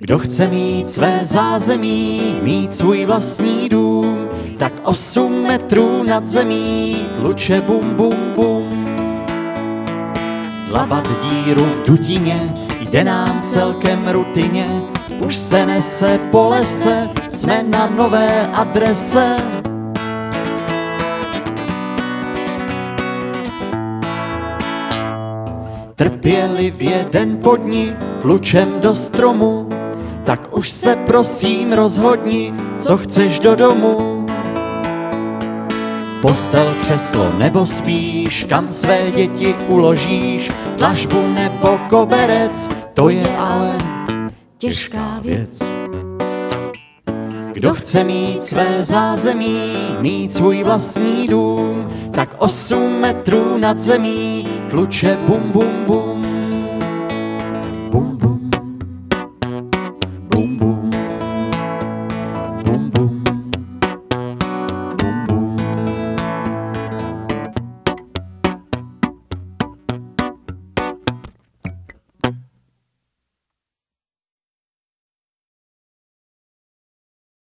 Kdo chce mít své zázemí, mít svůj vlastní dům, tak 8 metrů nad zemí, kluče bum bum bum. Dlabat díru v dutině, jde nám celkem rutině, už se nese po lese, jsme na nové adrese. Trpělivě den po dni, klučem do stromu, tak už se prosím rozhodni, co chceš do domu. Postel, křeslo nebo spíš, kam své děti uložíš, dlažbu nebo koberec, to je ale těžká věc. Kdo chce mít své zázemí, mít svůj vlastní dům, tak 8 metrů nad zemí, kluče bum bum bum.